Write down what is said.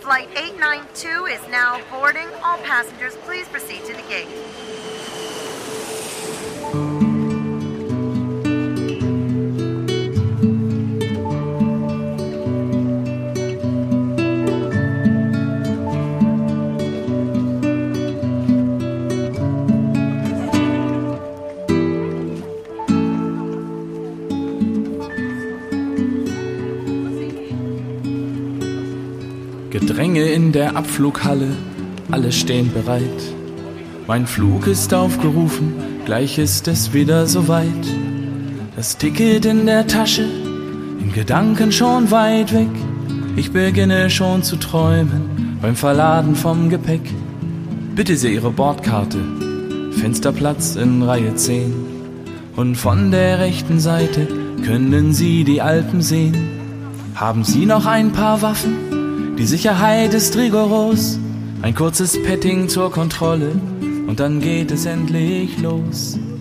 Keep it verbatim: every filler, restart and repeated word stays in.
Flight eight nine two is now boarding. All passengers, please proceed to the gate. Gedränge in der Abflughalle, alle stehen bereit. Mein Flug ist aufgerufen, gleich ist es wieder soweit. Das Ticket in der Tasche, in Gedanken schon weit weg. Ich beginne schon zu träumen beim Verladen vom Gepäck. Bitte sehr Ihre Bordkarte, Fensterplatz in Reihe zehn. Und von der rechten Seite können Sie die Alpen sehen. Haben Sie noch ein paar Waffen? Die Sicherheit ist rigoros, ein kurzes Petting zur Kontrolle und dann geht es endlich los.